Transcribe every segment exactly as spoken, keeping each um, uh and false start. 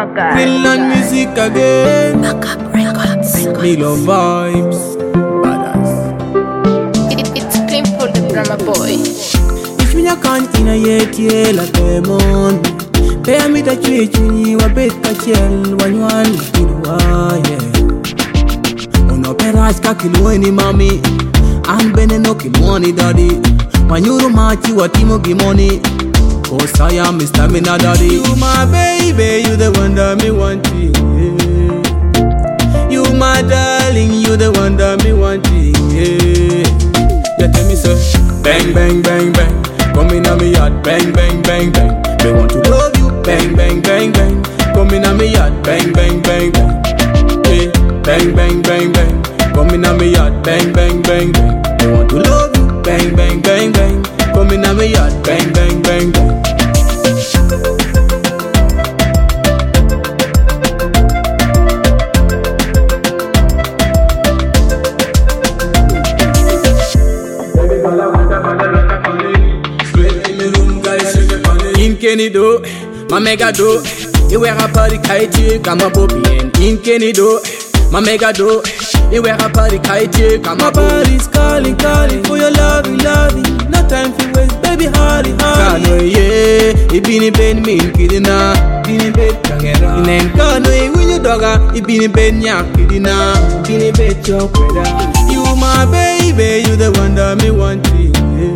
my God. Greenland music again. Backup records. Milo vibes. Badass. It, it's clean for the drama boy. If me a can in a yet ye la demon. Pay me the treat you a bit kachel when you want to yeah. Uno peras kakilo any mommy. I'm bene no money daddy. When you match you a timo give money. Cause I am Mister Mina daddy. You my baby, you the one that me want it. Yeah. You my darling, you the one that me want it. Yeah. You tell me so. Bang bang bang bang. Come in on me yard. Bang bang bang bang. Me want to love you. Bang bang bang bang. Come in on me yard. Bang bang bang bang. Hey. Bang bang bang bang. Come in on me yard. Bang bang bang bang. Me want to love you. Bang bang bang bang. Come in on me yard. Bang bang bang bang. In Kenny do, my mega do. You wear a party kite, come a bobby. In Kenny do, my mega do. You wear a party kite, come a body's calling, calling for your loving, loving. No time for waste, baby, hurry, hurry. Kano ye, ibini ben min kidina, ibini bet kangera. Inen kano ye, when you dogga, ibini ben nyak kidina, ibini bet your brother. You my baby, you the one that me want it.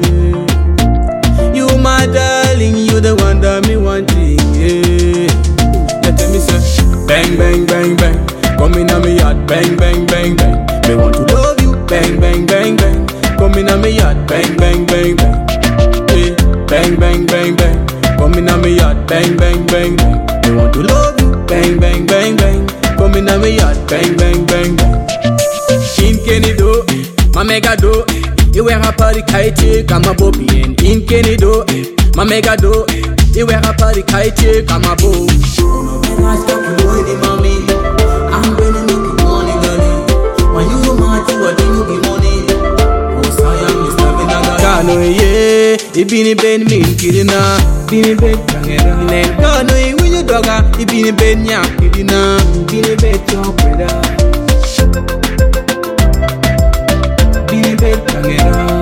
You my darling, you the one that me want it, yeah. You tell me say, bang bang bang bang. Come in on me yard, bang bang bang bang. Me want to love you, bang bang bang bang. Come in on me yard, bang bang bang bang. Hey, bang bang bang bang. Come in on me yard, bang bang bang bang. Me want to love you, bang bang bang bang. Come in on me yard, bang bang bang bang. In Kenny do, my mega do. You wear a party kite, come a bobby. And in Kenny do, my mega do. You wear a party kite, come a bow. Oh no, man, I stop you boy, the mommy. I'm gonna make you money, darling. When you go mad, you are doing you money. Cause I am Mister Mina. Kano ye, ibini ben min kidina, ibini bet kangera. Nen kano ye, when you dogga, ibini ben nyak kidina, ibini bet your brother. Ibini bet kangera.